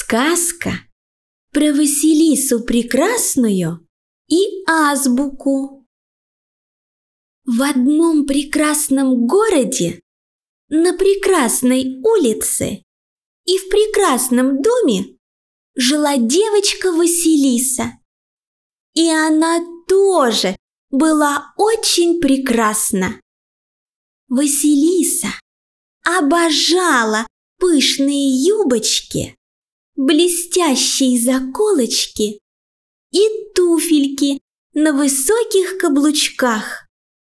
Сказка про Василису Прекрасную и азбуку. В одном прекрасном городе, на прекрасной улице и в прекрасном доме жила девочка Василиса. И она тоже была очень прекрасна. Василиса обожала пышные юбочки, блестящие заколочки и туфельки на высоких каблучках.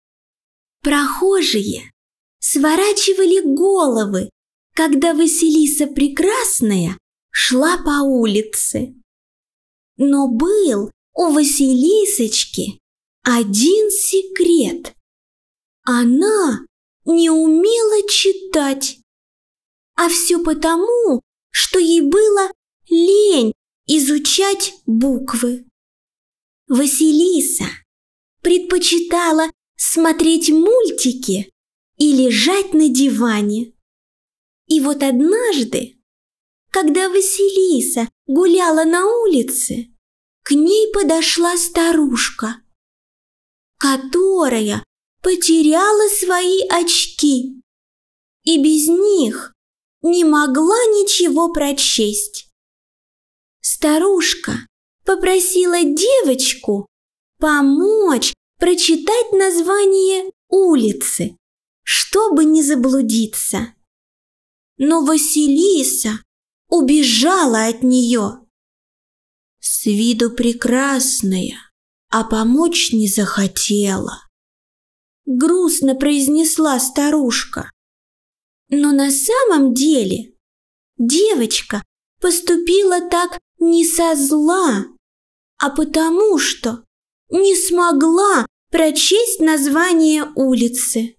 Прохожие сворачивали головы, когда Василиса Прекрасная шла по улице. Но был у Василисочки один секрет. Она не умела читать. А все потому, что ей было лень изучать буквы. Василиса предпочитала смотреть мультики и лежать на диване. И вот однажды, когда Василиса гуляла на улице, к ней подошла старушка, которая потеряла свои очки и без них не могла ничего прочесть. Старушка попросила девочку помочь прочитать название улицы, чтобы не заблудиться. Но Василиса убежала от нее. С виду прекрасная, а помочь не захотела. Грустно произнесла старушка. Но на самом деле девочка поступила так не со зла, а потому что не смогла прочесть название улицы.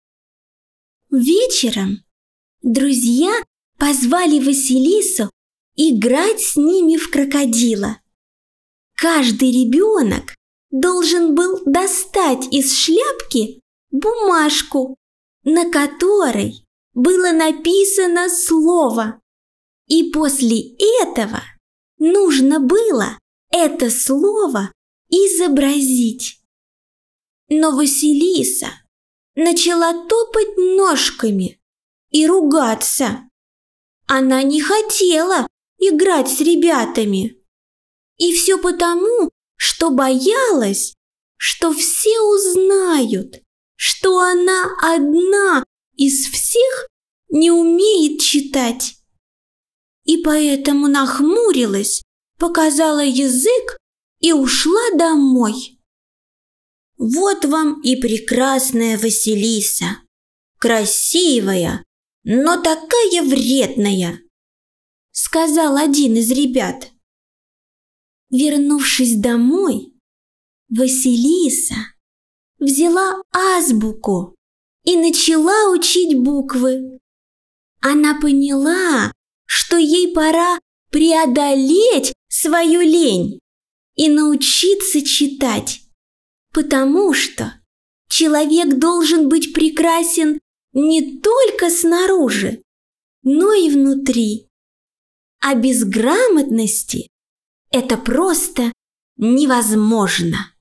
Вечером друзья позвали Василису играть с ними в крокодила. Каждый ребенок должен был достать из шляпки бумажку, на которой было написано слово, и после этого нужно было это слово изобразить. Но Василиса начала топать ножками и ругаться. Она не хотела играть с ребятами. И все потому, что боялась, что все узнают, что она одна из всех не умеет читать. И поэтому нахмурилась, показала язык и ушла домой. Вот вам и прекрасная Василиса, красивая, но такая вредная, сказал один из ребят. Вернувшись домой, Василиса взяла азбуку и начала учить буквы. Она поняла, что ей пора преодолеть свою лень и научиться читать, потому что человек должен быть прекрасен не только снаружи, но и внутри. А без грамотности это просто невозможно.